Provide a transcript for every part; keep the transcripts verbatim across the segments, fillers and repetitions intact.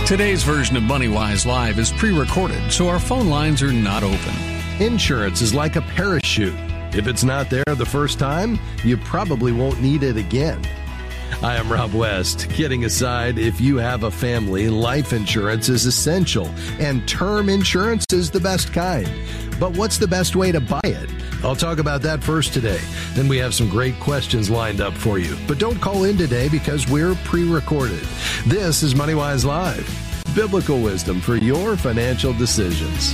Today's version of MoneyWise Live is pre-recorded, so our phone lines are not open. Insurance is like a parachute. If it's not there the first time, you probably won't need it again. I am Rob West. Kidding aside, if you have a family, life insurance is essential, and term insurance is the best kind. But what's the best way to buy it? I'll talk about that first today. Then we have some great questions lined up for you. But don't call in today because we're pre-recorded. This is MoneyWise Live, biblical wisdom for your financial decisions.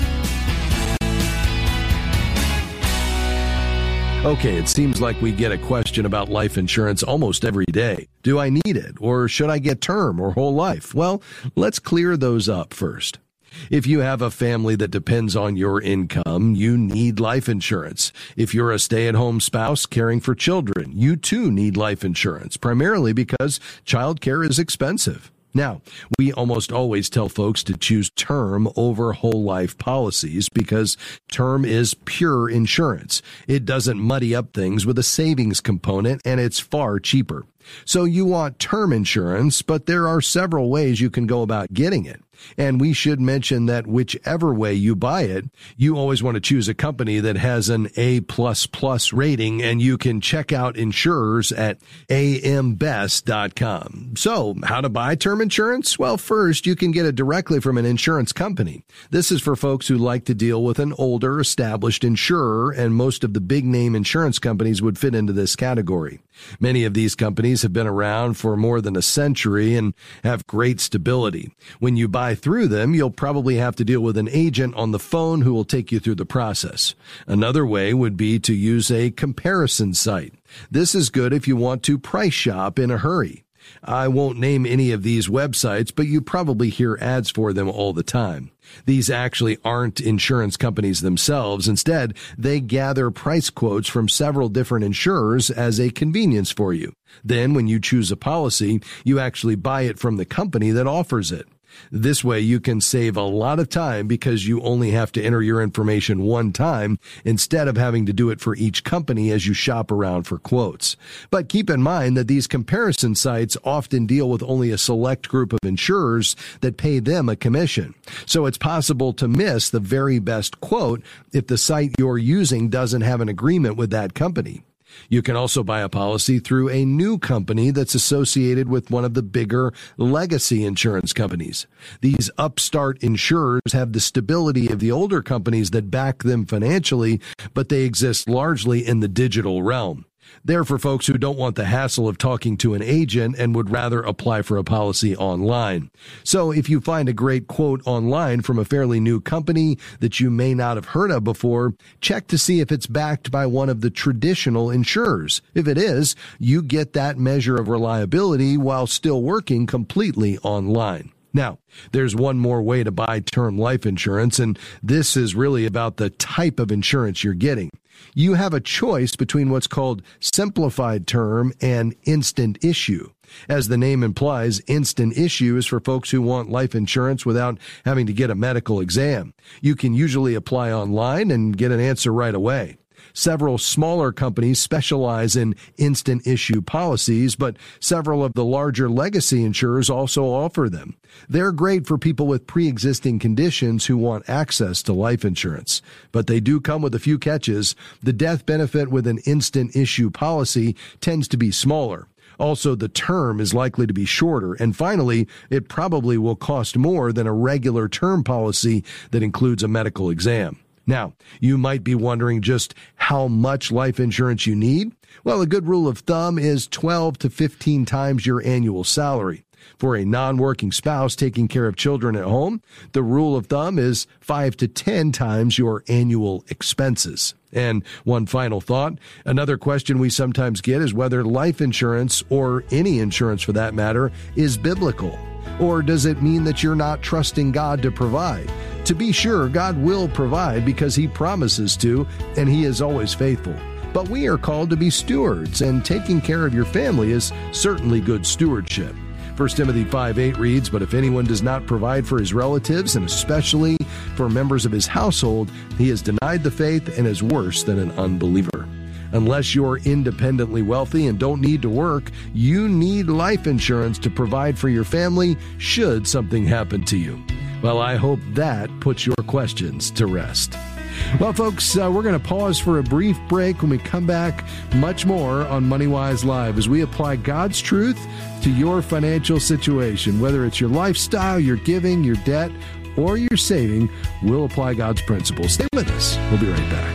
Okay, it seems like we get a question about life insurance almost every day. Do I need it, or should I get term or whole life? Well, let's clear those up first. If you have a family that depends on your income, you need life insurance. If you're a stay-at-home spouse caring for children, you too need life insurance, primarily because childcare is expensive. Now, we almost always tell folks to choose term over whole life policies because term is pure insurance. It doesn't muddy up things with a savings component, and it's far cheaper. So you want term insurance, but there are several ways you can go about getting it. And we should mention that whichever way you buy it, you always want to choose a company that has an A plus plus rating, and you can check out insurers at a m best dot com. So how to buy term insurance? Well, first, you can get it directly from an insurance company. This is for folks who like to deal with an older, established insurer, and most of the big name insurance companies would fit into this category. Many of these companies have been around for more than a century and have great stability. When you buy through them, you'll probably have to deal with an agent on the phone who will take you through the process. Another way would be to use a comparison site. This is good if you want to price shop in a hurry. I won't name any of these websites, but you probably hear ads for them all the time. These actually aren't insurance companies themselves. Instead, they gather price quotes from several different insurers as a convenience for you. Then, when you choose a policy, you actually buy it from the company that offers it. This way, you can save a lot of time because you only have to enter your information one time instead of having to do it for each company as you shop around for quotes. But keep in mind that these comparison sites often deal with only a select group of insurers that pay them a commission. So it's possible to miss the very best quote if the site you're using doesn't have an agreement with that company. You can also buy a policy through a new company that's associated with one of the bigger legacy insurance companies. These upstart insurers have the stability of the older companies that back them financially, but they exist largely in the digital realm. They're for folks who don't want the hassle of talking to an agent and would rather apply for a policy online. So if you find a great quote online from a fairly new company that you may not have heard of before, check to see if it's backed by one of the traditional insurers. If it is, you get that measure of reliability while still working completely online. Now, there's one more way to buy term life insurance, and this is really about the type of insurance you're getting. You have a choice between what's called simplified term and instant issue. As the name implies, instant issue is for folks who want life insurance without having to get a medical exam. You can usually apply online and get an answer right away. Several smaller companies specialize in instant issue policies, but several of the larger legacy insurers also offer them. They're great for people with pre-existing conditions who want access to life insurance. But they do come with a few catches. The death benefit with an instant issue policy tends to be smaller. Also, the term is likely to be shorter. And finally, it probably will cost more than a regular term policy that includes a medical exam. Now, you might be wondering just how much life insurance you need. Well, a good rule of thumb is twelve to fifteen times your annual salary. For a non-working spouse taking care of children at home, the rule of thumb is five to ten times your annual expenses. And one final thought, another question we sometimes get is whether life insurance, or any insurance for that matter, is biblical. Or does it mean that you're not trusting God to provide? To be sure, God will provide because He promises to, and He is always faithful. But we are called to be stewards, and taking care of your family is certainly good stewardship. First Timothy five eight reads, "But if anyone does not provide for his relatives, and especially for members of his household, he has denied the faith and is worse than an unbeliever." Unless you're independently wealthy and don't need to work, you need life insurance to provide for your family should something happen to you. Well, I hope that puts your questions to rest. Well, folks, uh, we're going to pause for a brief break. When we come back, much more on MoneyWise Live as we apply God's truth to your financial situation. Whether it's your lifestyle, your giving, your debt, or your saving, we'll apply God's principles. Stay with us. We'll be right back.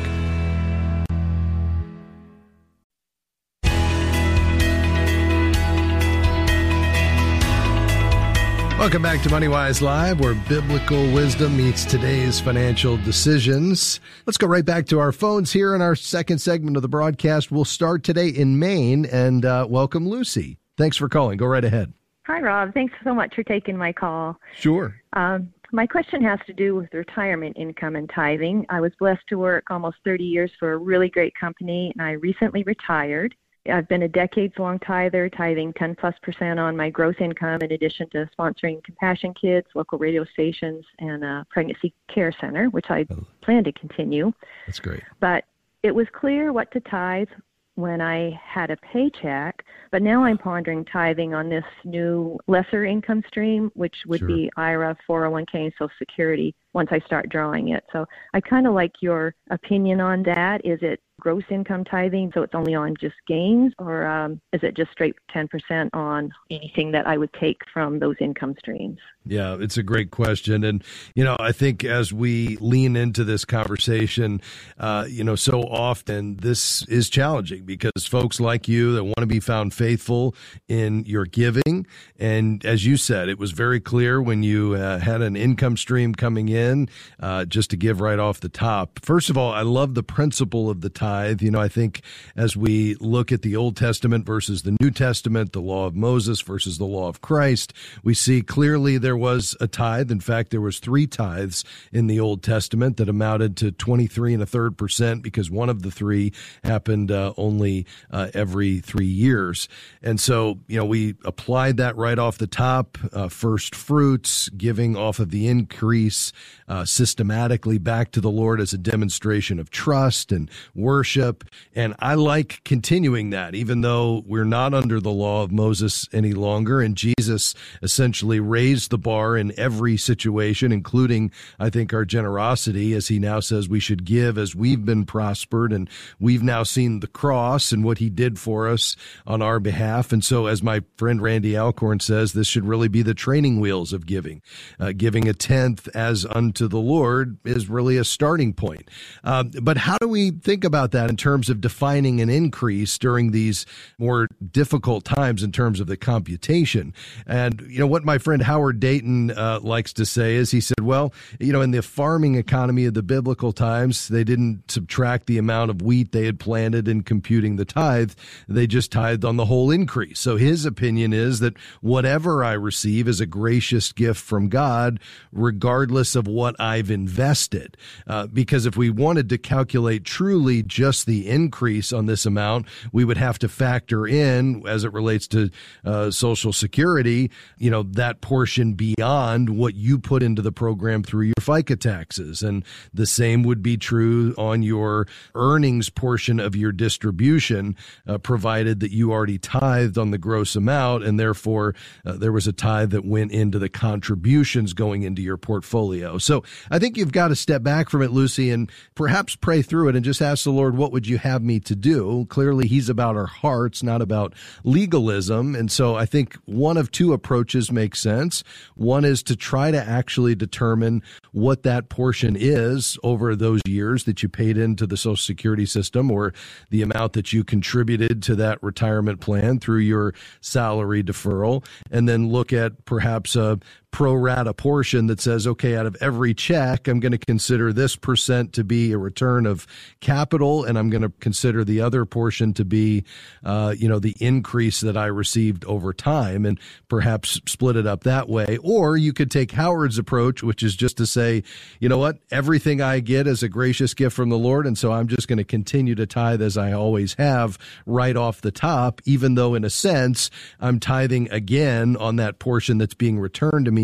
Welcome back to MoneyWise Live, where biblical wisdom meets today's financial decisions. Let's go right back to our phones here in our second segment of the broadcast. We'll start today in Maine, and uh, welcome Lucy. Thanks for calling. Go right ahead. Hi, Rob. Thanks so much for taking my call. Sure. Um, my question has to do with retirement income and tithing. I was blessed to work almost thirty years for a really great company, and I recently retired. I've been a decades-long tither, tithing ten plus percent on my gross income, in addition to sponsoring Compassion Kids, local radio stations, and a pregnancy care center, which I oh. plan to continue. That's great. But it was clear what to tithe when I had a paycheck, but now I'm pondering tithing on this new lesser income stream, which would sure. be I R A, four oh one k, and Social Security once I start drawing it. So I kind of like your opinion on that. Is it gross income tithing, so it's only on just gains, or um, is it just straight ten percent on anything that I would take from those income streams? Yeah, it's a great question. And, you know, I think as we lean into this conversation, uh, you know, so often this is challenging because folks like you that want to be found faithful in your giving. And as you said, it was very clear when you uh, had an income stream coming in, uh, just to give right off the top. First of all, I love the principle of the tithe. You know, I think as we look at the Old Testament versus the New Testament, the law of Moses versus the law of Christ, we see clearly there was a tithe. In fact, there was three tithes in the Old Testament that amounted to twenty-three and a third percent because one of the three happened uh, only uh, every three years. And so, you know, we applied that right off the top, uh, first fruits, giving off of the increase uh, systematically back to the Lord as a demonstration of trust and worship. And I like continuing that, even though we're not under the law of Moses any longer. And Jesus essentially raised the bar in every situation, including, I think, our generosity, as he now says we should give as we've been prospered. And we've now seen the cross and what he did for us on our behalf. And so, as my friend Randy Alcorn says, this should really be the training wheels of giving. Uh, giving a tenth as unto the Lord is really a starting point. Uh, but how do we think about that in terms of defining an increase during these more difficult times in terms of the computation? And, you know, what my friend Howard Dayton uh, likes to say is he said, well, you know, in the farming economy of the biblical times, they didn't subtract the amount of wheat they had planted in computing the tithe. They just tithed on the whole increase. So his opinion is that whatever I receive is a gracious gift from God, regardless of what I've invested. Uh, because if we wanted to calculate truly just the increase on this amount, we would have to factor in, as it relates to uh, Social Security, you know, that portion beyond what you put into the program through your FICA taxes. And the same would be true on your earnings portion of your distribution, uh, provided that you already tithed on the gross amount, and therefore uh, there was a tithe that went into the contributions going into your portfolio. So I think you've got to step back from it, Lucy, and perhaps pray through it and just ask the Lord, what would you have me to do? Clearly, he's about our hearts, not about legalism. And so I think one of two approaches makes sense. One is to try to actually determine what that portion is over those years that you paid into the Social Security system, or the amount that you contributed to that retirement plan through your salary deferral, and then look at perhaps a pro rata portion that says, okay, out of every check, I'm going to consider this percent to be a return of capital, and I'm going to consider the other portion to be, uh, you know, the increase that I received over time, and perhaps split it up that way. Or you could take Howard's approach, which is just to say, you know what, everything I get is a gracious gift from the Lord, and so I'm just going to continue to tithe as I always have right off the top, even though in a sense I'm tithing again on that portion that's being returned to me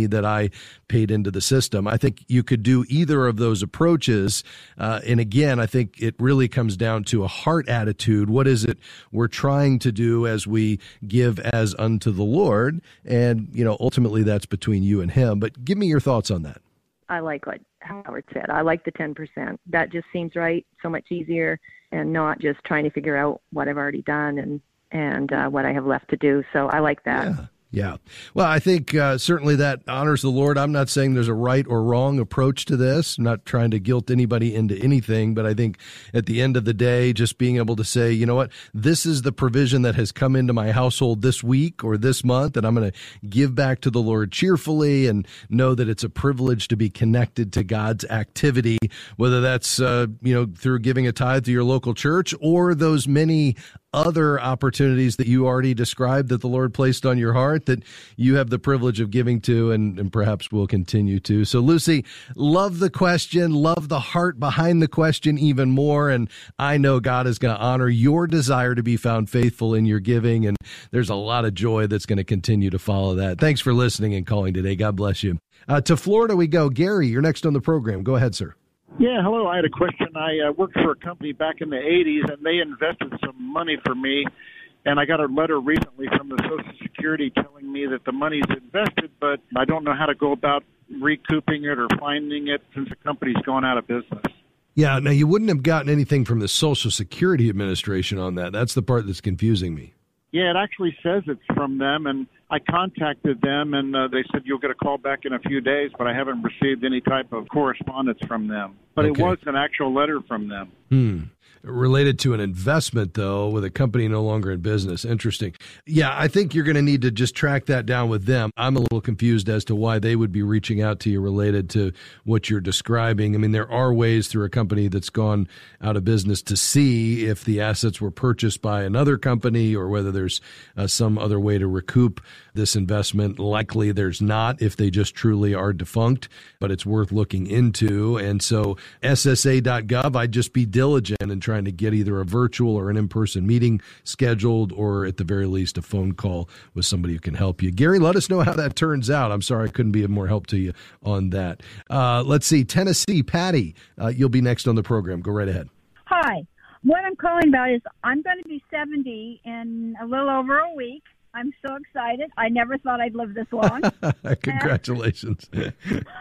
money that I paid into the system. I think you could do either of those approaches. Uh, and again, I think it really comes down to a heart attitude. What is it we're trying to do as we give as unto the Lord? And, you know, ultimately that's between you and him. But give me your thoughts on that. I like what Howard said. I like the ten percent. That just seems right, so much easier, and not just trying to figure out what I've already done and, and uh, what I have left to do. So I like that. Yeah. Yeah. Well, I think uh, certainly that honors the Lord. I'm not saying there's a right or wrong approach to this. I'm not trying to guilt anybody into anything, but I think at the end of the day, just being able to say, you know what, this is the provision that has come into my household this week or this month, and I'm going to give back to the Lord cheerfully and know that it's a privilege to be connected to God's activity, whether that's, uh, you know, through giving a tithe to your local church or those many other opportunities that you already described that the Lord placed on your heart that you have the privilege of giving to and, and perhaps will continue to. So, Lucy, love the question, love the heart behind the question even more, and I know God is going to honor your desire to be found faithful in your giving, and there's a lot of joy that's going to continue to follow that. Thanks for listening and calling today. God bless you. Uh, to Florida we go. Gary, you're next on the program. Go ahead, sir. Yeah, hello. I had a question. I uh, worked for a company back in the eighties, and they invested some money for me, and I got a letter recently from the Social Security telling me that the money's invested, but I don't know how to go about recouping it or finding it since the company's gone out of business. Yeah, now you wouldn't have gotten anything from the Social Security Administration on that. That's the part that's confusing me. Yeah, it actually says it's from them, and I contacted them, and uh, they said you'll get a call back in a few days, but I haven't received any type of correspondence from them. But okay. It was an actual letter from them. Hmm. Related to an investment, though, with a company no longer in business. Interesting. Yeah, I think you're going to need to just track that down with them. I'm a little confused as to why they would be reaching out to you related to what you're describing. I mean, there are ways through a company that's gone out of business to see if the assets were purchased by another company or whether there's uh, some other way to recoup this investment. Likely there's not if they just truly are defunct, but it's worth looking into. And so S S A dot gov, I'd just be diligent and try trying to get either a virtual or an in-person meeting scheduled, or at the very least a phone call with somebody who can help you. Gary, let us know how that turns out. I'm sorry I couldn't be of more help to you on that. Uh, let's see, Tennessee, Patty, uh, you'll be next on the program. Go right ahead. Hi. What I'm calling about is I'm going to be seventy in a little over a week. I'm so excited. I never thought I'd live this long. Congratulations. And,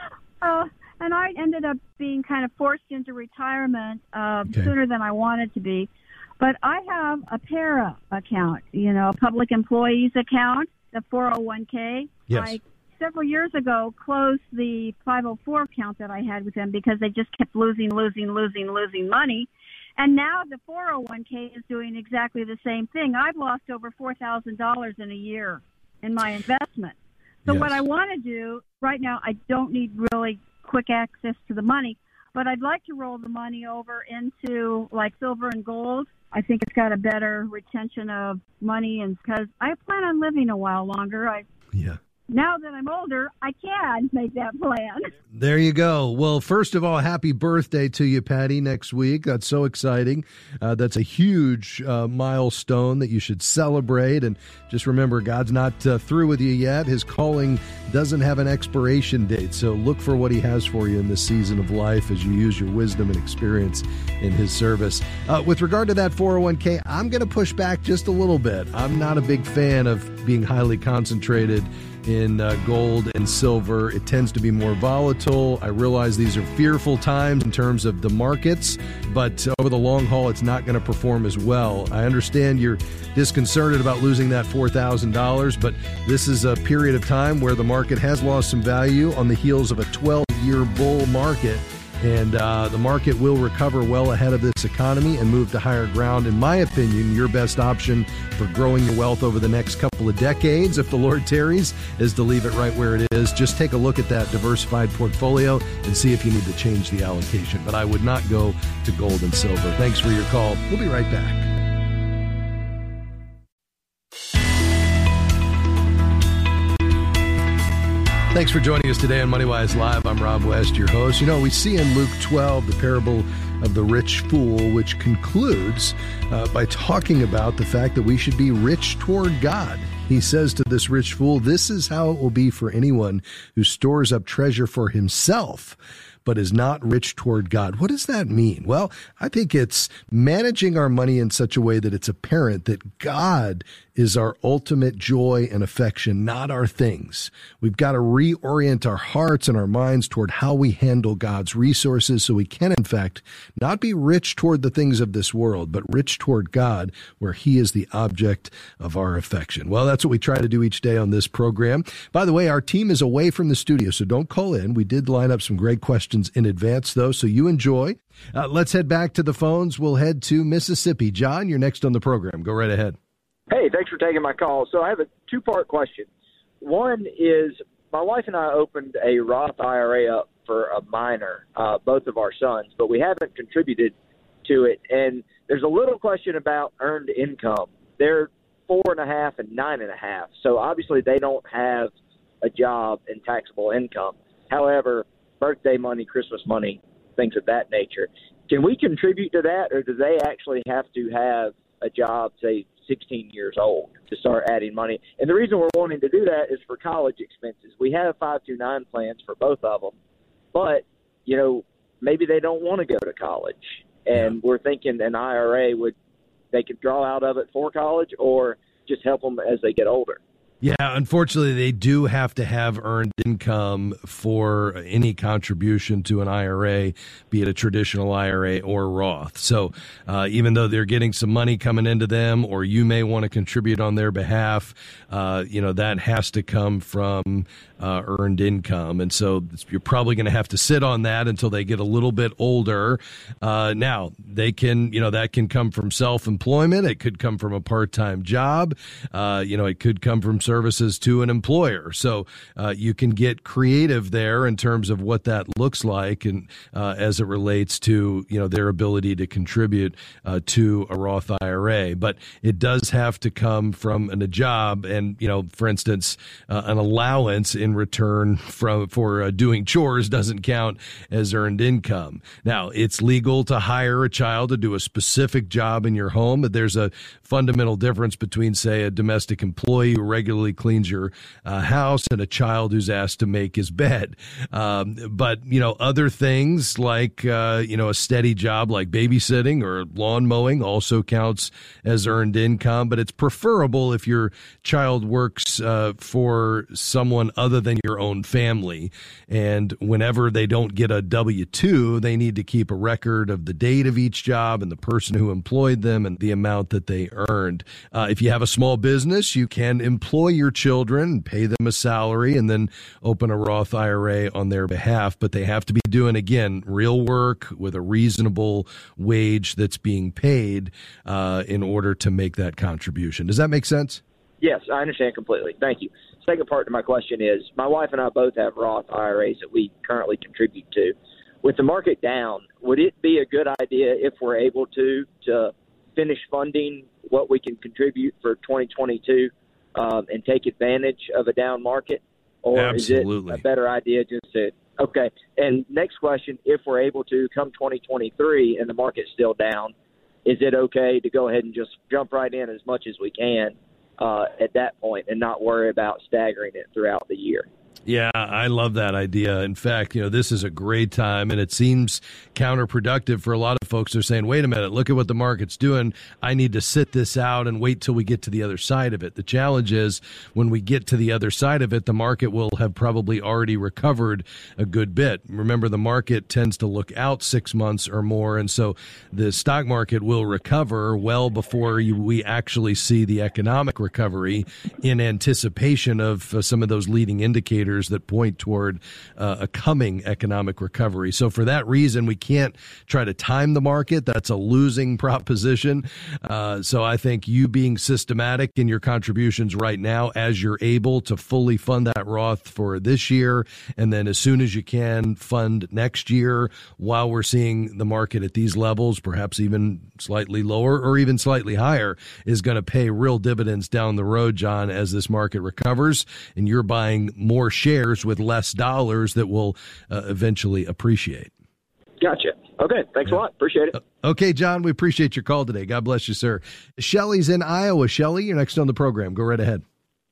uh, And I ended up being kind of forced into retirement uh, okay. sooner than I wanted to be. But I have a PARA account, you know, a public employees account, the four oh one k. Yes. I, several years ago, closed the five oh four account that I had with them because they just kept losing, losing, losing, losing money. And now the four oh one k is doing exactly the same thing. I've lost over four thousand dollars in a year in my investment. So yes. What I want to do right now, I don't need really quick access to the money, but I'd like to roll the money over into like silver and gold. I think it's got a better retention of money, and because I plan on living a while longer, I yeah. Now that I'm older, I can make that plan. There you go. Well, first of all, happy birthday to you, Patty, next week. That's so exciting. Uh, that's a huge uh, milestone that you should celebrate. And just remember, God's not uh, through with you yet. His calling doesn't have an expiration date. So look for what he has for you in this season of life as you use your wisdom and experience in his service. Uh, with regard to that four oh one k, I'm going to push back just a little bit. I'm not a big fan of being highly concentrated in uh, gold and silver. It tends to be more volatile. I realize these are fearful times in terms of the markets, but over the long haul, it's not going to perform as well. I understand you're disconcerted about losing that four thousand dollars, but this is a period of time where the market has lost some value on the heels of a twelve-year bull market. And uh, the market will recover well ahead of this economy and move to higher ground. In my opinion, your best option for growing your wealth over the next couple of decades, if the Lord tarries, is to leave it right where it is. Just take a look at that diversified portfolio and see if you need to change the allocation. But I would not go to gold and silver. Thanks for your call. We'll be right back. Thanks for joining us today on MoneyWise Live. I'm Rob West, your host. You know, we see in Luke twelve the parable of the rich fool, which concludes uh, by talking about the fact that we should be rich toward God. He says to this rich fool, this is how it will be for anyone who stores up treasure for himself, but is not rich toward God. What does that mean? Well, I think it's managing our money in such a way that it's apparent that God is our ultimate joy and affection, not our things. We've got to reorient our hearts and our minds toward how we handle God's resources so we can, in fact, not be rich toward the things of this world, but rich toward God, where he is the object of our affection. Well, that's what we try to do each day on this program. By the way, our team is away from the studio, so don't call in. We did line up some great questions in advance, though, so you enjoy. Uh, let's head back to the phones. We'll head to Mississippi. John, you're next on the program. Go right ahead. Hey, thanks for taking my call. So I have a two-part question. One is my wife and I opened a Roth I R A up for a minor, uh, both of our sons, but we haven't contributed to it. And there's a little question about earned income. They're four and a half and nine and a half. So obviously they don't have a job and taxable income. However, birthday money, Christmas money, things of that nature. Can we contribute to that, or do they actually have to have a job, say, sixteen years old to start adding money? And the reason we're wanting to do that is for college expenses. We have five two nine plans for both of them, but, you know, maybe they don't want to go to college. And yeah. we're thinking an I R A would, they could draw out of it for college or just help them as they get older. Yeah, unfortunately, they do have to have earned income for any contribution to an I R A, be it a traditional I R A or Roth. So uh, even though they're getting some money coming into them, or you may want to contribute on their behalf, uh, you know, that has to come from uh, earned income. And so you're probably going to have to sit on that until they get a little bit older. Uh, now, they can, you know, that can come from self-employment. It could come from a part-time job. Uh, you know, it could come from services to an employer. So uh, you can get creative there in terms of what that looks like, and uh, as it relates to, you know, their ability to contribute uh, to a Roth I R A. But it does have to come from an, a job, and, you know, for instance, uh, an allowance in return from for uh, doing chores doesn't count as earned income. Now, it's legal to hire a child to do a specific job in your home, but there's a fundamental difference between, say, a domestic employee who regularly cleans your uh, house and a child who's asked to make his bed. Um, but, you know, other things like, uh, you know, a steady job like babysitting or lawn mowing also counts as earned income. But it's preferable if your child works uh, for someone other than your own family. And whenever they don't get a W two, they need to keep a record of the date of each job and the person who employed them and the amount that they earned. Uh, if you have a small business, you can employ your children, pay them a salary, and then open a Roth I R A on their behalf. But they have to be doing, again, real work with a reasonable wage that's being paid uh, in order to make that contribution. Does that make sense? Yes, I understand completely. Thank you. Second part to my question is, my wife and I both have Roth I R As that we currently contribute to. With the market down, would it be a good idea, if we're able to, to finish funding what we can contribute for twenty twenty-two um, and take advantage of a down market? Or Absolutely. Is it a better idea just to, okay. And next question, if we're able to come twenty twenty-three and the market's still down, is it okay to go ahead and just jump right in as much as we can uh, at that point and not worry about staggering it throughout the year? Yeah, I love that idea. In fact, you know, this is a great time, and it seems counterproductive for a lot of folks. They're saying, wait a minute, look at what the market's doing. I need to sit this out and wait till we get to the other side of it. The challenge is when we get to the other side of it, the market will have probably already recovered a good bit. Remember, the market tends to look out six months or more, and so the stock market will recover well before you, we actually see the economic recovery in anticipation of uh, some of those leading indicators that point toward uh, a coming economic recovery. So for that reason, we can't try to time the market. That's a losing proposition. Uh, so I think you being systematic in your contributions right now, as you're able to fully fund that Roth for this year, and then as soon as you can fund next year, while we're seeing the market at these levels, perhaps even slightly lower or even slightly higher, is going to pay real dividends down the road, John, as this market recovers and you're buying more shares with less dollars that will uh, eventually appreciate. Gotcha. Okay. Thanks yeah. a lot. Appreciate it. Okay, John, we appreciate your call today. God bless you, sir. Shelly's in Iowa. Shelly, you're next on the program. Go right ahead.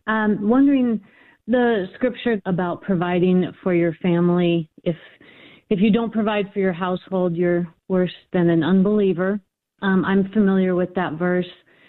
Um, wondering the scripture about providing for your family. If if you don't provide for your household, you're worse than an unbeliever. Um, I'm familiar with that verse.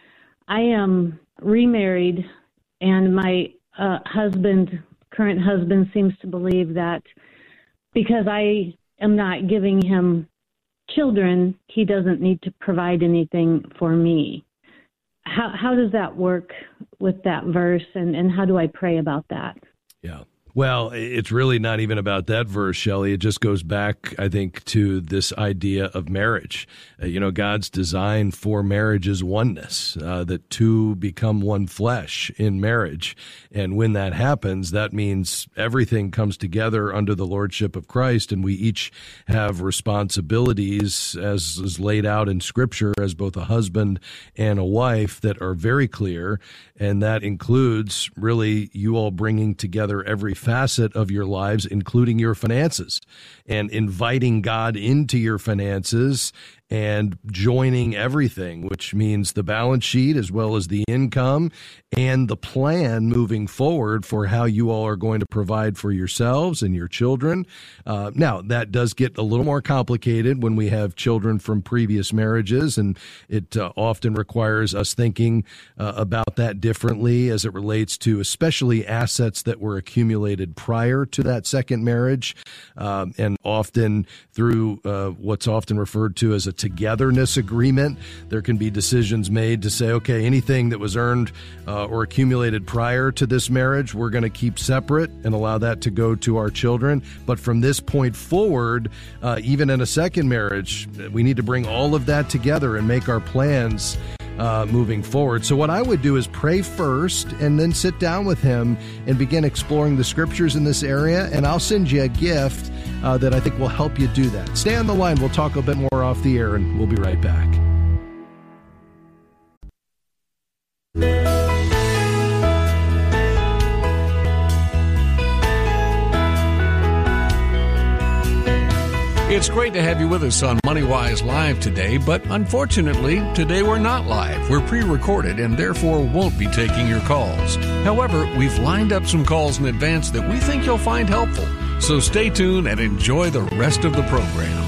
I am remarried, and my uh, husband, current husband, seems to believe that because I am not giving him children, he doesn't need to provide anything for me. How how does that work with that verse, and, and how do I pray about that? Yeah. Well, it's really not even about that verse, Shelley. It just goes back, I think, to this idea of marriage. Uh, you know, God's design for marriage is oneness, uh, that two become one flesh in marriage. And when that happens, that means everything comes together under the lordship of Christ, and we each have responsibilities, as is laid out in Scripture, as both a husband and a wife, that are very clear. And that includes really you all bringing together every facet of your lives, including your finances, and inviting God into your finances and joining everything, which means the balance sheet as well as the income and the plan moving forward for how you all are going to provide for yourselves and your children. Uh, now, that does get a little more complicated when we have children from previous marriages, and it uh, often requires us thinking uh, about that differently as it relates to especially assets that were accumulated prior to that second marriage, um, and often through uh, what's often referred to as a togetherness agreement. There can be decisions made to say, okay, anything that was earned uh, or accumulated prior to this marriage, we're going to keep separate and allow that to go to our children. But from this point forward, uh, even in a second marriage, we need to bring all of that together and make our plans Uh, moving forward. So what I would do is pray first and then sit down with him and begin exploring the scriptures in this area, and I'll send you a gift uh, that I think will help you do that. Stay on the line. We'll talk a bit more off the air, and we'll be right back. It's great to have you with us on MoneyWise Live today, but unfortunately, today we're not live. We're pre-recorded and therefore won't be taking your calls. However, we've lined up some calls in advance that we think you'll find helpful. So stay tuned and enjoy the rest of the program.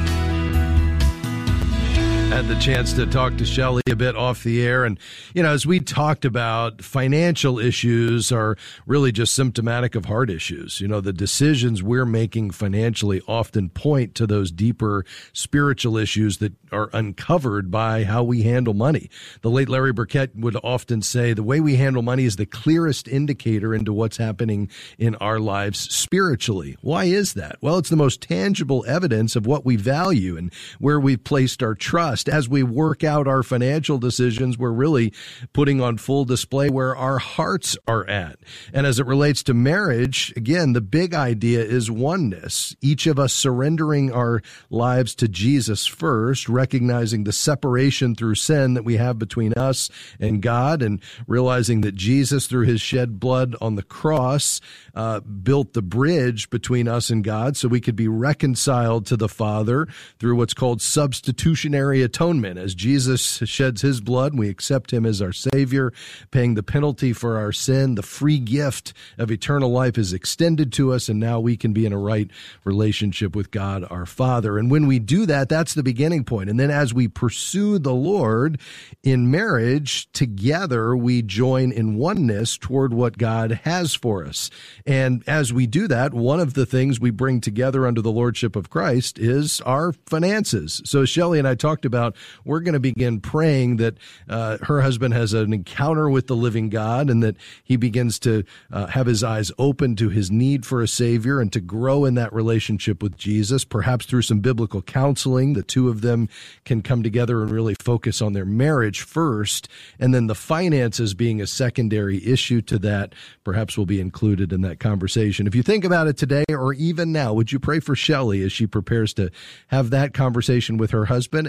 Had the chance to talk to Shelley a bit off the air. And, you know, as we talked about, financial issues are really just symptomatic of heart issues. You know, the decisions we're making financially often point to those deeper spiritual issues that are uncovered by how we handle money. The late Larry Burkett would often say the way we handle money is the clearest indicator into what's happening in our lives spiritually. Why is that? Well, it's the most tangible evidence of what we value and where we've placed our trust. As we work out our financial decisions, we're really putting on full display where our hearts are at. And as it relates to marriage, again, the big idea is oneness. Each of us surrendering our lives to Jesus first, recognizing the separation through sin that we have between us and God, and realizing that Jesus, through his shed blood on the cross, uh, built the bridge between us and God so we could be reconciled to the Father through what's called substitutionary atonement. As Jesus sheds his blood, we accept him as our Savior, paying the penalty for our sin. The free gift of eternal life is extended to us, and now we can be in a right relationship with God, our Father. And when we do that, that's the beginning point. And then as we pursue the Lord in marriage, together we join in oneness toward what God has for us. And as we do that, one of the things we bring together under the Lordship of Christ is our finances. So Shelley and I talked about, we're going to begin praying that uh, her husband has an encounter with the living God, and that he begins to uh, have his eyes open to his need for a Savior and to grow in that relationship with Jesus, perhaps through some biblical counseling. The two of them can come together and really focus on their marriage first, and then the finances being a secondary issue to that perhaps will be included in that conversation. If you think about it today or even now, would you pray for Shelley as she prepares to have that conversation with her husband and continue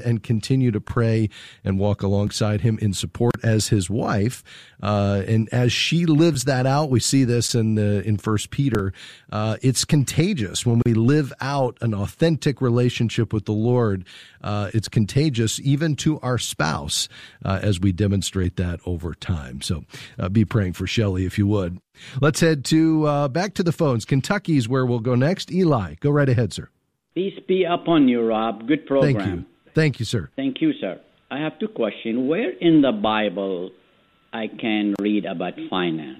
continue to pray and walk alongside him in support as his wife. Uh, and as she lives that out, we see this in the, in First Peter. Uh, it's contagious when we live out an authentic relationship with the Lord. Uh, it's contagious even to our spouse uh, as we demonstrate that over time. So uh, be praying for Shelley if you would. Let's head to uh, back to the phones. Kentucky's where we'll go next. Eli, go right ahead, sir. Peace be upon you, Rob. Good program. Thank you. Thank you, sir. Thank you, sir. I have two questions. Where in the Bible I can read about finance?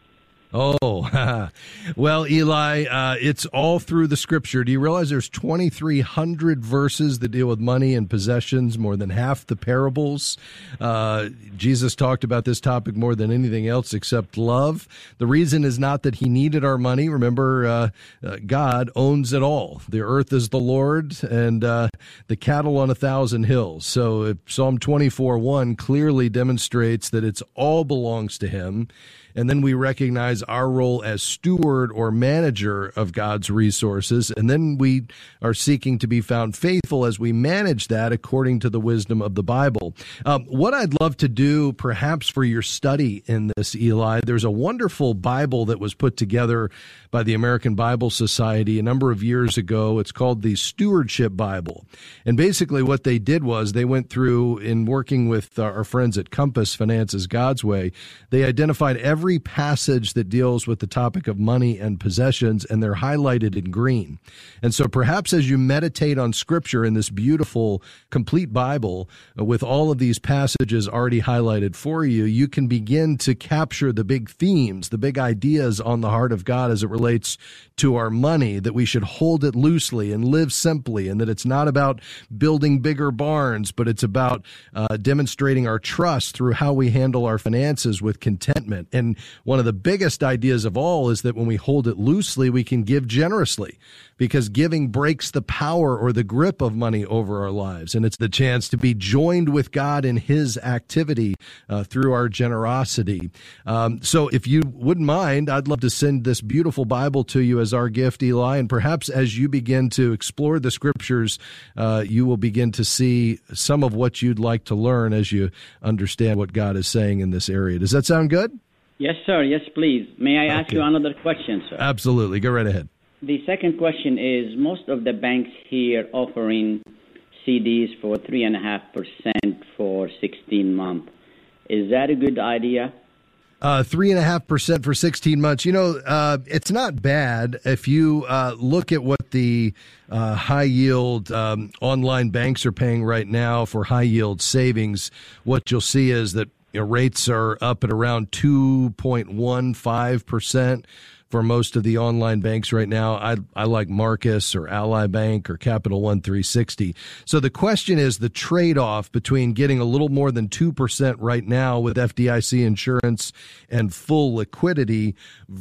Oh, well, Eli, uh, it's all through the scripture. Do you realize there's twenty-three hundred verses that deal with money and possessions, more than half the parables? Uh, Jesus talked about this topic more than anything else except love. The reason is not that he needed our money. Remember, uh, uh, God owns it all. The earth is the Lord and uh, the cattle on a thousand hills. So if Psalm twenty-four one clearly demonstrates that it's all belongs to him. And then we recognize our role as steward or manager of God's resources. And then we are seeking to be found faithful as we manage that according to the wisdom of the Bible. Um, what I'd love to do, perhaps for your study in this, Eli, there's a wonderful Bible that was put together by the American Bible Society a number of years ago. It's called the Stewardship Bible. And basically what they did was they went through, in working with our friends at Compass Finances God's Way, they identified every every passage that deals with the topic of money and possessions, and they're highlighted in green. And so perhaps as you meditate on Scripture in this beautiful, complete Bible, uh, with all of these passages already highlighted for you, you can begin to capture the big themes, the big ideas on the heart of God as it relates to our money, that we should hold it loosely and live simply, and that it's not about building bigger barns, but it's about uh, demonstrating our trust through how we handle our finances with contentment. And one of the biggest ideas of all is that when we hold it loosely, we can give generously, because giving breaks the power or the grip of money over our lives. And it's the chance to be joined with God in his activity uh, through our generosity. Um, so if you wouldn't mind, I'd love to send this beautiful Bible to you as our gift, Eli. And perhaps as you begin to explore the scriptures, uh, you will begin to see some of what you'd like to learn as you understand what God is saying in this area. Does that sound good? Yes, sir. Yes, please. May I ask Okay. you another question, sir? Absolutely. Go right ahead. The second question is, most of the banks here offering C Ds for three point five percent for sixteen months. Is that a good idea? Uh, three and a half percent for sixteen months. You know, uh, it's not bad if you uh, look at what the uh, high yield um, online banks are paying right now for high yield savings. What you'll see is that you know, rates are up at around two point one five percent. For most of the online banks right now. I, I like Marcus or Ally Bank or Capital One three sixty. So the question is the trade-off between getting a little more than two percent right now with F D I C insurance and full liquidity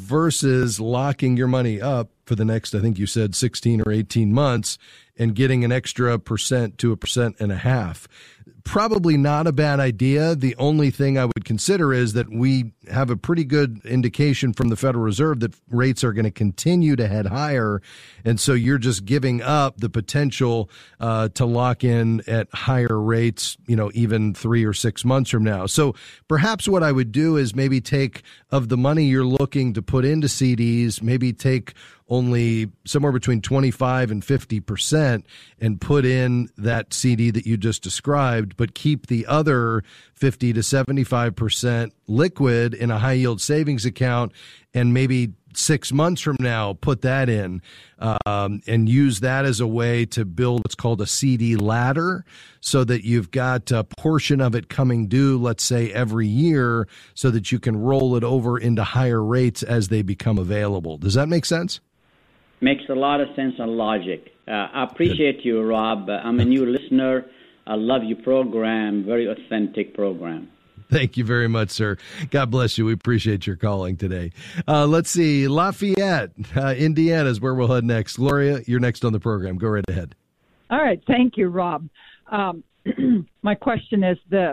versus locking your money up for the next, I think you said sixteen or eighteen months, and getting an extra percent to a percent and a half. Probably not a bad idea. The only thing I would consider is that we have a pretty good indication from the Federal Reserve that rates are going to continue to head higher. And so you're just giving up the potential uh, to lock in at higher rates, you know, even three or six months from now. So perhaps what I would do is maybe take of the money you're looking to put into C Ds, maybe take only somewhere between twenty-five and fifty percent and put in that C D that you just described, but keep the other fifty to seventy-five percent liquid in a high yield savings account, and maybe six months from now, put that in um, and use that as a way to build what's called a C D ladder, so that you've got a portion of it coming due, let's say every year, so that you can roll it over into higher rates as they become available. Does that make sense? Makes a lot of sense and logic. Uh, I appreciate Good. you, Rob. Uh, I'm a new listener. I love your program. Very authentic program. Thank you very much, sir. God bless you. We appreciate your calling today. Uh, let's see. Lafayette, uh, Indiana is where we'll head next. Gloria, you're next on the program. Go right ahead. All right. Thank you, Rob. Um, my question is this.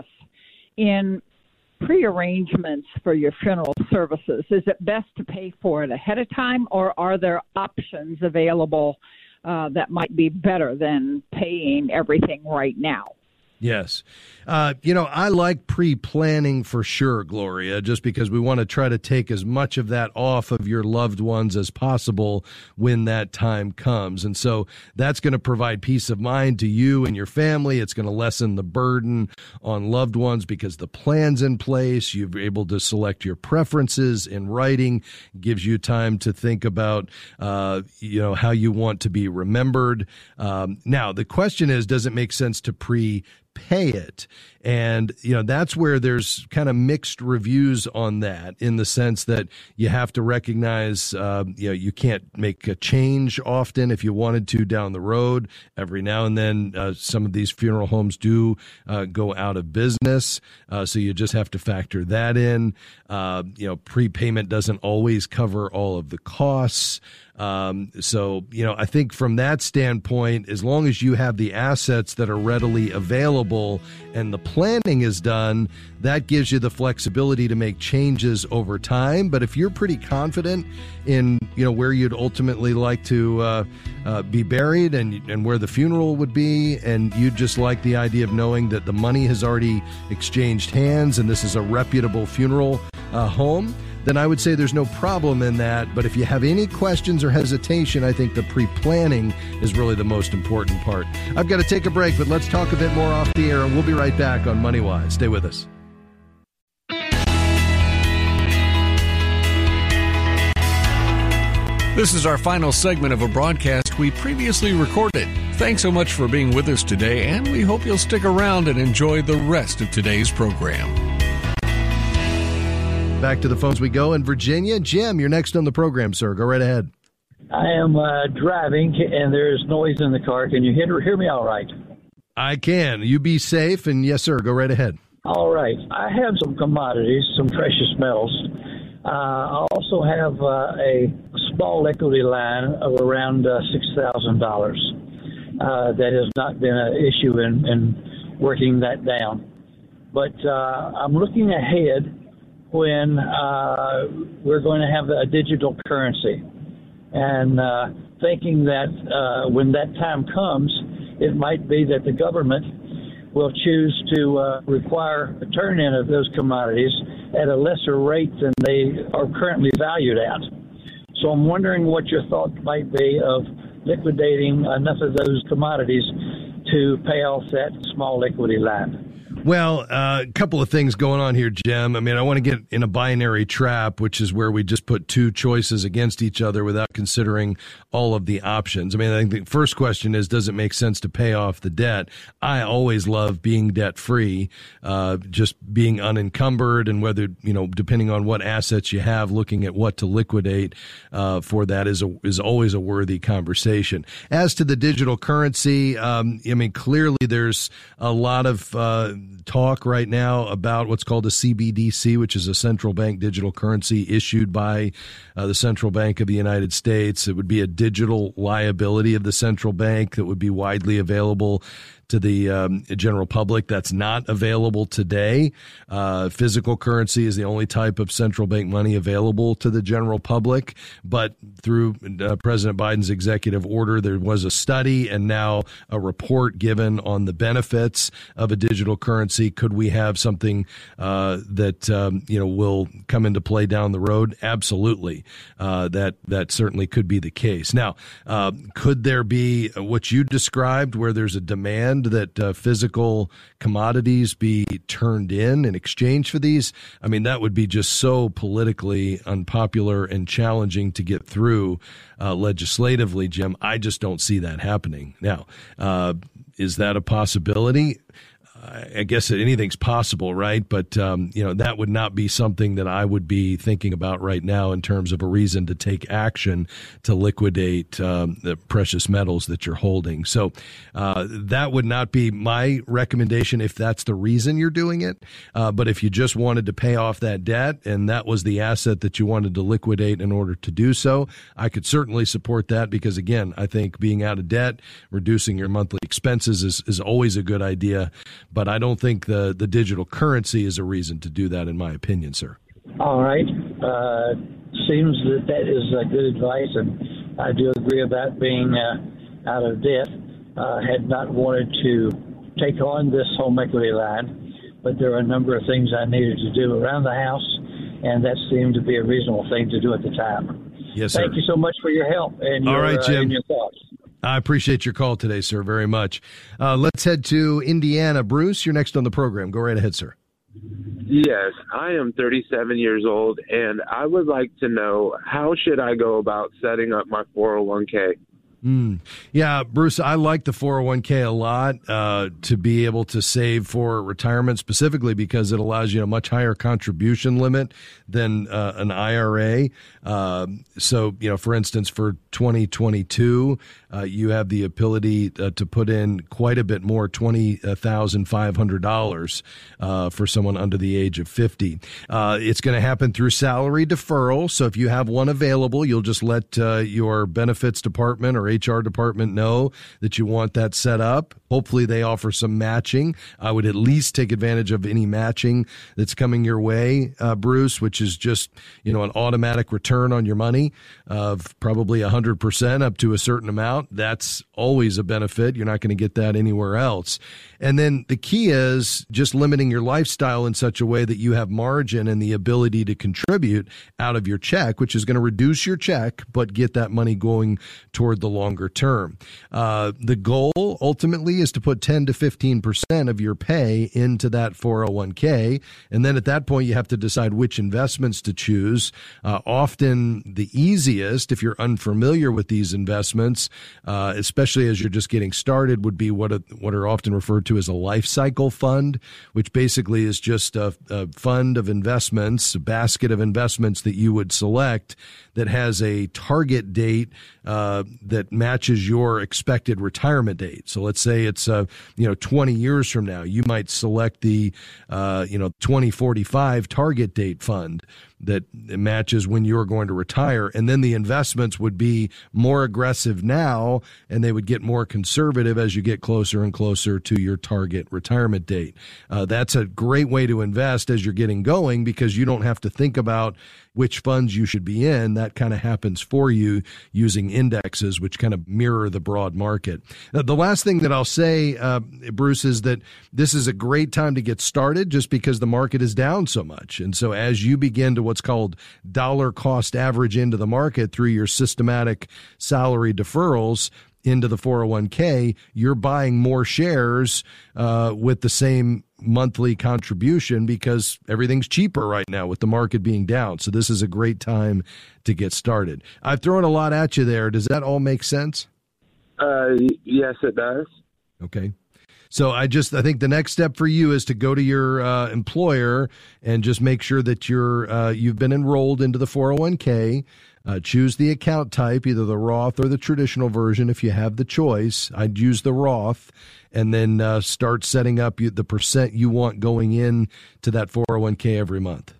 In pre-arrangements for your funeral services, is it best to pay for it ahead of time, or are there options available uh, that might be better than paying everything right now? Yes. Uh, you know, I like pre-planning for sure, Gloria, just because we want to try to take as much of that off of your loved ones as possible when that time comes. And so that's going to provide peace of mind to you and your family. It's going to lessen the burden on loved ones because the plan's in place. You're able to select your preferences in writing, gives you time to think about, uh, you know, how you want to be remembered. Um, now, the question is, does it make sense to pre pay it? And, you know, that's where there's kind of mixed reviews on that, in the sense that you have to recognize, uh, you know, you can't make a change often if you wanted to down the road. Every now and then, uh, some of these funeral homes do uh, go out of business. Uh, so you just have to factor that in. Uh, you know, prepayment doesn't always cover all of the costs. Um, so, you know, I think from that standpoint, as long as you have the assets that are readily available and the planning is done, that gives you the flexibility to make changes over time. But if you're pretty confident in, you know, where you'd ultimately like to uh, uh, be buried and, and where the funeral would be, and you just like the idea of knowing that the money has already exchanged hands and this is a reputable funeral uh, home, then I would say there's no problem in that. But if you have any questions or hesitation, I think the pre-planning is really the most important part. I've got to take a break, but let's talk a bit more off the air, and we'll be right back on MoneyWise. Stay with us. This is our final segment of a broadcast we previously recorded. Thanks so much for being with us today, and we hope you'll stick around and enjoy the rest of today's program. Back to the phones we go in Virginia. Jim, you're next on the program, sir. Go right ahead. I am uh, driving, and there's noise in the car. Can you hear, hear me all right? I can. You be safe, and yes, sir, go right ahead. All right. I have some commodities, some precious metals. Uh, I also have uh, a small equity line of around uh, six thousand dollars. Uh, that has not been an issue in, in working that down. But uh, I'm looking ahead when uh, we're going to have a digital currency, and uh, thinking that uh, when that time comes, it might be that the government will choose to uh, require a turn-in of those commodities at a lesser rate than they are currently valued at. So I'm wondering what your thought might be of liquidating enough of those commodities to pay off that small equity line. Well, uh, a couple of things going on here, Jim. I mean, I want to get in a binary trap, which is where we just put two choices against each other without considering all of the options. I mean, I think the first question is, does it make sense to pay off the debt? I always love being debt-free, uh, just being unencumbered, and whether, you know, depending on what assets you have, looking at what to liquidate uh, for that is a, is always a worthy conversation. As to the digital currency, um, I mean, clearly there's a lot of uh, talk right now about what's called a C B D C, which is a central bank digital currency issued by uh, the Central Bank of the United States. It would be a digital liability of the central bank that would be widely available to the um, general public. That's not available today. Uh, physical currency is the only type of central bank money available to the general public. But through uh, President Biden's executive order, there was a study and now a report given on the benefits of a digital currency. Could we have something uh, that um, you know will come into play down the road? Absolutely. Uh, that that certainly could be the case. Now, uh, could there be what you described, where there's a demand that uh, physical commodities be turned in in exchange for these? I mean, that would be just so politically unpopular and challenging to get through uh, legislatively, Jim. I just don't see that happening. Now, uh, is that a possibility? I guess anything's possible, right? But, um, you know, that would not be something that I would be thinking about right now in terms of a reason to take action to liquidate um, the precious metals that you're holding. So uh, that would not be my recommendation if that's the reason you're doing it. Uh, but if you just wanted to pay off that debt and that was the asset that you wanted to liquidate in order to do so, I could certainly support that, because, again, I think being out of debt, reducing your monthly expenses is, is always a good idea. But I don't think the, the digital currency is a reason to do that, in my opinion, sir. All right. Uh, seems that that is uh, good advice, and I do agree about being uh, out of debt. Uh, had not wanted to take on this home equity line, but there are a number of things I needed to do around the house, and that seemed to be a reasonable thing to do at the time. Yes, sir. Thank you so much for your help and your, All right, Jim. Uh, and your thoughts. I appreciate your call today, sir, very much. Uh, let's head to Indiana. Bruce, you're next on the program. Go right ahead, sir. Yes, I am thirty-seven years old, and I would like to know, how should I go about setting up my four oh one k? Mm. Yeah, Bruce, I like the four oh one k a lot uh, to be able to save for retirement, specifically because it allows you a much higher contribution limit than uh, an I R A. Uh, so, you know, for instance, for twenty twenty-two, uh, you have the ability uh, to put in quite a bit more, twenty thousand five hundred dollars uh, for someone under the age of fifty. Uh, it's going to happen through salary deferral. So if you have one available, you'll just let uh, your benefits department or H R department know that you want that set up. Hopefully they offer some matching. I would at least take advantage of any matching that's coming your way, uh, Bruce, which is just, you know, an automatic return on your money of probably one hundred percent up to a certain amount. That's always a benefit. You're not going to get that anywhere else. And then the key is just limiting your lifestyle in such a way that you have margin and the ability to contribute out of your check, which is going to reduce your check, but get that money going toward the longer term. Uh, the goal ultimately is to put ten to fifteen percent of your pay into that four oh one k. And then at that point, you have to decide which investments to choose. Uh, often the easiest, if you're unfamiliar with these investments, uh, especially as you're just getting started, would be what, a, what are often referred to as a life cycle fund, which basically is just a, a fund of investments, a basket of investments that you would select that has a target date uh, that matches your expected retirement date. So let's say it's uh, you know twenty years from now, you might select the uh, you know twenty forty-five target date fund that matches when you're going to retire. And then the investments would be more aggressive now, and they would get more conservative as you get closer and closer to your target retirement date. Uh, that's a great way to invest as you're getting going, because you don't have to think about which funds you should be in. That kind of happens for you using indexes, which kind of mirror the broad market. Uh, the last thing that I'll say, uh, Bruce, is that this is a great time to get started just because the market is down so much. And so as you begin to what's called dollar cost average into the market through your systematic salary deferrals into the four oh one k, you're buying more shares uh, with the same monthly contribution because everything's cheaper right now with the market being down. So this is a great time to get started. I've thrown a lot at you there. Does that all make sense? Uh, yes, it does. Okay. So I just, I think the next step for you is to go to your uh, employer and just make sure that you're, uh, you've been enrolled into the four oh one k. Uh, choose the account type, either the Roth or the traditional version. If you have the choice, I'd use the Roth, and then uh, start setting up you, the percent you want going in to that four oh one k every month.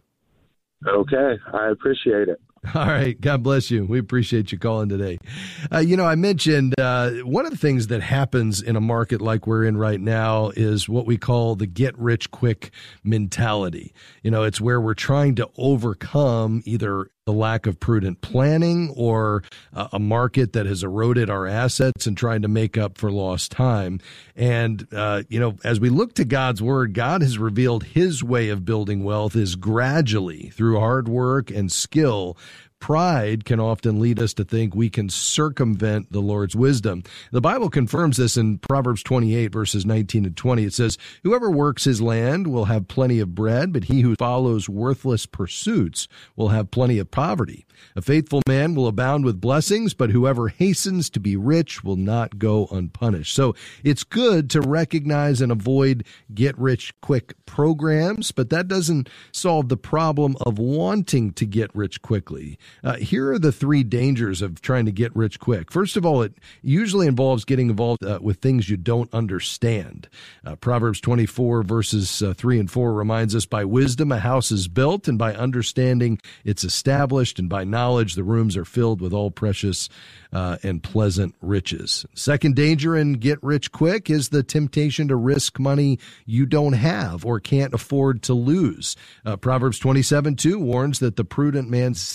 Okay. I appreciate it. All right. God bless you. We appreciate you calling today. Uh, you know, I mentioned uh, one of the things that happens in a market like we're in right now is what we call the get rich quick mentality. You know, it's where we're trying to overcome either the lack of prudent planning or uh, a market that has eroded our assets and trying to make up for lost time. And, uh, you know, as we look to God's word, God has revealed his way of building wealth is gradually through hard work and skill. Pride can often lead us to think we can circumvent the Lord's wisdom. The Bible confirms this in Proverbs twenty-eight, verses nineteen and twenty. It says, "Whoever works his land will have plenty of bread, but he who follows worthless pursuits will have plenty of poverty. A faithful man will abound with blessings, but whoever hastens to be rich will not go unpunished." So it's good to recognize and avoid get-rich-quick programs, but that doesn't solve the problem of wanting to get rich quickly. Uh, here are the three dangers of trying to get rich quick. First of all, it usually involves getting involved uh, with things you don't understand. Uh, Proverbs twenty-four, verses uh, three and four reminds us, "By wisdom a house is built, and by understanding it's established, and by knowledge the rooms are filled with all precious uh, and pleasant riches." Second danger in get rich quick is the temptation to risk money you don't have or can't afford to lose. Uh, Proverbs twenty-seven two warns that the prudent man sees evil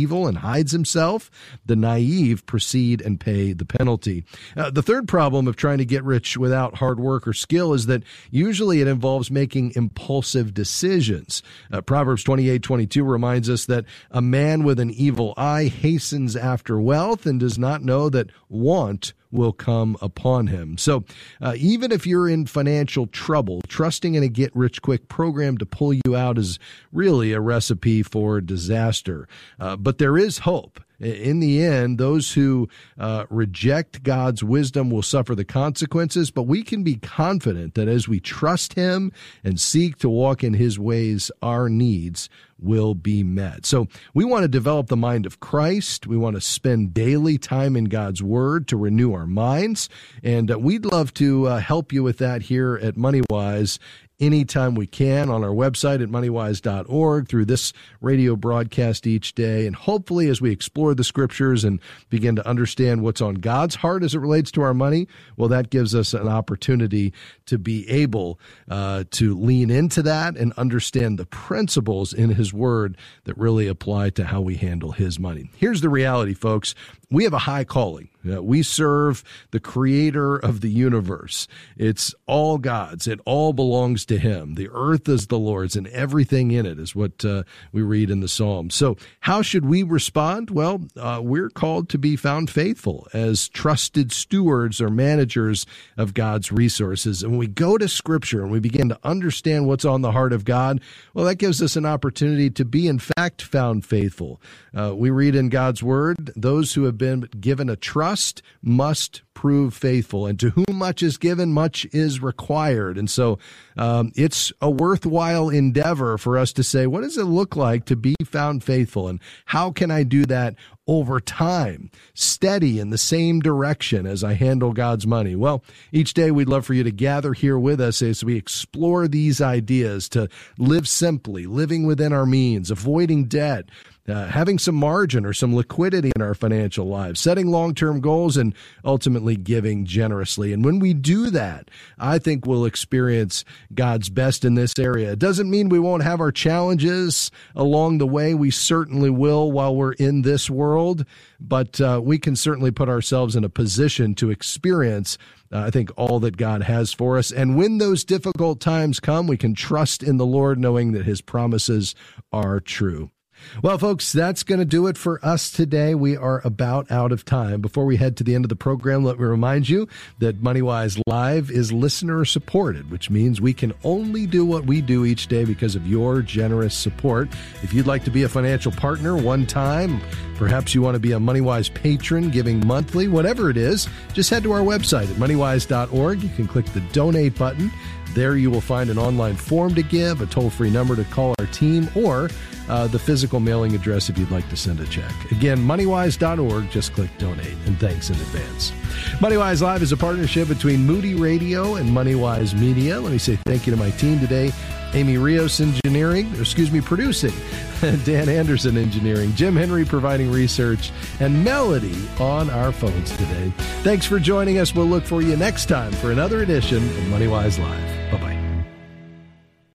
evil and hides himself. The naive proceed and pay the penalty. Uh, the third problem of trying to get rich without hard work or skill is that usually it involves making impulsive decisions. Uh, Proverbs twenty-eight twenty-two reminds us that a man with an evil eye hastens after wealth and does not know that want will come upon him. So uh, even if you're in financial trouble, trusting in a get-rich-quick program to pull you out is really a recipe for disaster. Uh, but there is hope. In the end, those who uh, reject God's wisdom will suffer the consequences, but we can be confident that as we trust him and seek to walk in his ways, our needs will be met. So we want to develop the mind of Christ. We want to spend daily time in God's Word to renew our minds, and uh, we'd love to uh, help you with that here at MoneyWise anytime we can on our website at money wise dot org, through this radio broadcast each day. And hopefully as we explore the scriptures and begin to understand what's on God's heart as it relates to our money, well, that gives us an opportunity to be able uh, to lean into that and understand the principles in his word that really apply to how we handle his money. Here's the reality, folks. We have a high calling. Uh, we serve the creator of the universe. It's all God's. It all belongs to him. The earth is the Lord's, and everything in it is what uh, we read in the Psalms. So how should we respond? Well, uh, we're called to be found faithful as trusted stewards or managers of God's resources. And when we go to Scripture and we begin to understand what's on the heart of God, well, that gives us an opportunity to be, in fact, found faithful. Uh, we read in God's Word, those who have been given a trust must prove faithful, and to whom much is given, much is required. And so um, it's a worthwhile endeavor for us to say, what does it look like to be found faithful, and how can I do that over time, steady in the same direction as I handle God's money? Well, each day we'd love for you to gather here with us as we explore these ideas to live simply, living within our means, avoiding debt, Uh, having some margin or some liquidity in our financial lives, setting long-term goals, and ultimately giving generously. And when we do that, I think we'll experience God's best in this area. It doesn't mean we won't have our challenges along the way. We certainly will while we're in this world, but uh, we can certainly put ourselves in a position to experience Uh, I think all that God has for us. And when those difficult times come, we can trust in the Lord, knowing that his promises are true. Well, folks, that's going to do it for us today. We are about out of time. Before we head to the end of the program, let me remind you that MoneyWise Live is listener supported, which means we can only do what we do each day because of your generous support. If you'd like to be a financial partner one time, perhaps you want to be a MoneyWise patron giving monthly, whatever it is, just head to our website at money wise dot org. You can click the donate button. There you will find an online form to give, a toll-free number to call our team, or uh, the physical mailing address if you'd like to send a check. Again, money wise dot org. Just click donate, and thanks in advance. MoneyWise Live is a partnership between Moody Radio and MoneyWise Media. Let me say thank you to my team today. Amy Rios engineering, or excuse me, producing, Dan Anderson engineering, Jim Henry providing research, and Melody on our phones today. Thanks for joining us. We'll look for you next time for another edition of MoneyWise Live.